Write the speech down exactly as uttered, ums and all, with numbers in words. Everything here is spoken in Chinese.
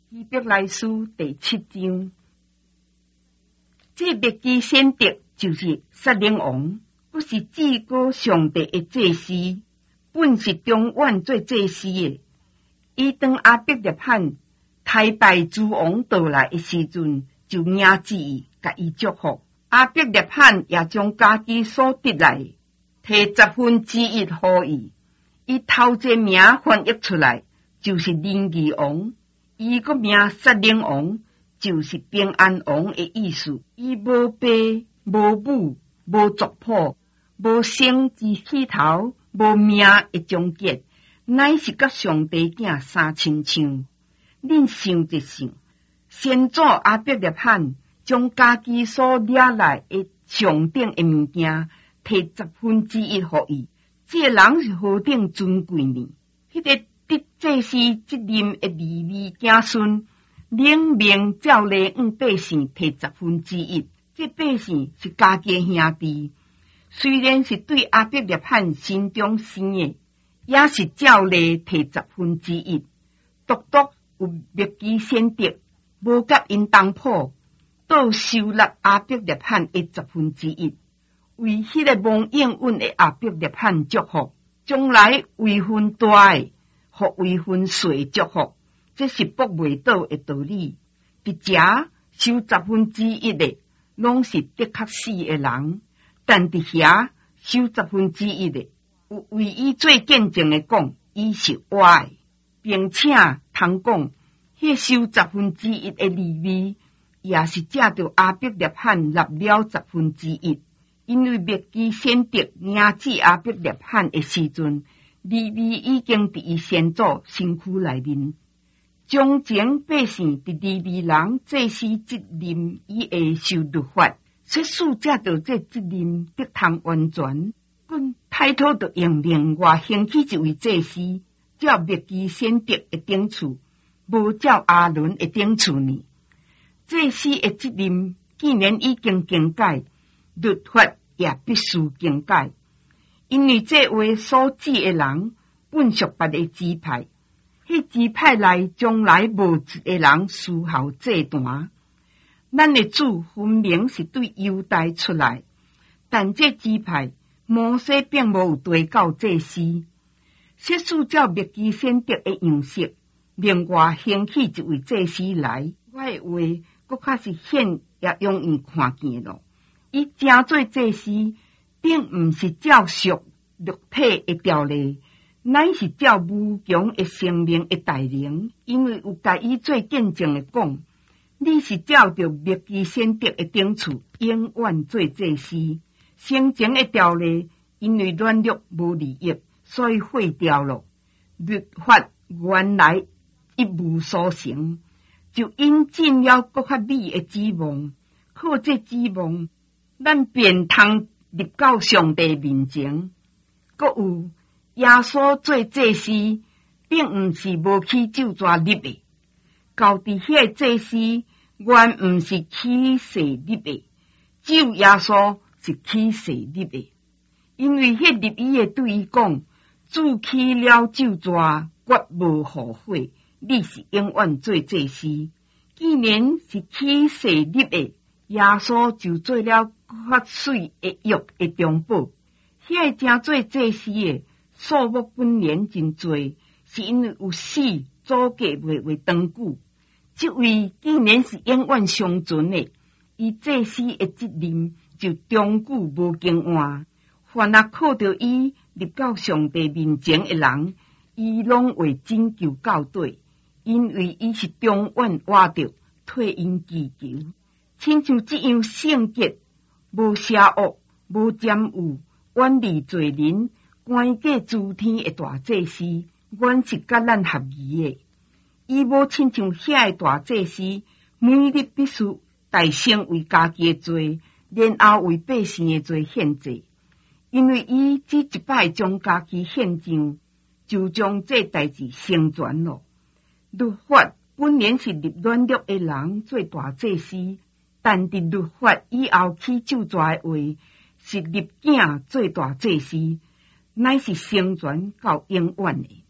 希伯来书第七章，这灭基先得就是撒冷王，不是至高上帝的祭司，本是中远做祭司的。伊当亚伯勒罕台拜诸王到来的时阵，就领旨意，甲伊祝福。亚伯勒罕也将家己所得来，摕十分之一予伊。伊头这名翻译出来，就是仁义王。伊个名撒冷王，就是平安王的意思。伊无爸无母无族谱，无生之起头，无命的终结，乃是甲上帝囝三亲像。恁想一想，先祖亚伯勒罕将家己所掠来的上等的物件，摕十分之一予伊，这人是何等尊贵呢？迄、那个得祭司责任的利未子孙，领命照例向百姓摕十分之一。这百姓是家己兄弟，虽然是对亚伯勒罕心中生的，也是照例摕十分之一。独独有灭基先得，无甲因同谱，倒收纳亚伯勒罕的十分之一，为迄个蒙应允的亚伯勒罕祝福，将来位分大的，互位分小的祝福，这是驳袂倒的道理。伫遮收十分之一的，拢是的确死的人，但伫遐收十分之一的，有为伊做见证的讲，伊是活的，并且通讲，迄收十分之一的利未，也是借着亚伯勒罕纳了十分之一。因为灭基先得领旨亚伯勒罕的时阵，利未已经伫伊先祖身躯内面。从前百姓伫利未人祭司责任以下受律法，说使借着这责任得通完全，阮太讨着用另外兴起一位祭司，照灭基先得的顶处，无照阿伦的顶处呢？祭司的责任既然已经更改，律法也必须更改，因为这话所指的人本属别的支派，迄支派内将来无一个人丝毫这段。咱的主分明是对犹大出来，但这支派摩西并无有对到祭司，说使照灭基先得的样式，另外兴起一位祭司来，我的话搁较是显也容易看见咯。伊正做祭司，并毋是照属肉体的条例，乃是照无穷的生命的大能，因为有甲伊做见证的讲，你是照着灭基先得的顶处，永远做祭司。先前的条例因为软弱无利益，所以废掉了。律法原来一无所成，就引进了搁较美的指望，靠这指望，咱便通入到上帝面前。搁有耶稣做祭司，并毋是无起咒詛立的，到伫遐个祭司原毋是起誓立的，只有耶稣是起誓立的。因为迄立伊的对伊讲，主起了咒詛，决无后悔，你是永远做祭司。既然是起誓立的，耶稣就做了发水的约的中保。遐个正做祭司的数目本年真多，是因为有死阻隔袂袂长久。这位既然是永远长存的，伊祭司的责任就长久无更换。凡若靠着伊入到上帝面前的人，伊拢为拯救到底，因为伊是永远活着替因祈求。亲像这样圣洁、无邪恶、无沾污、远离罪人、关过诸天的大祭司，原是甲咱合宜的。伊无亲像遐个大祭司，每日必须代先为家己的罪，然后为百姓的罪献祭。因为伊只一摆将家己献上，就将这代志成全了。律法本然是立软弱的人做大祭司，但伫律法以后起咒詛的话，是立囝做大祭司，乃是成全到永远的。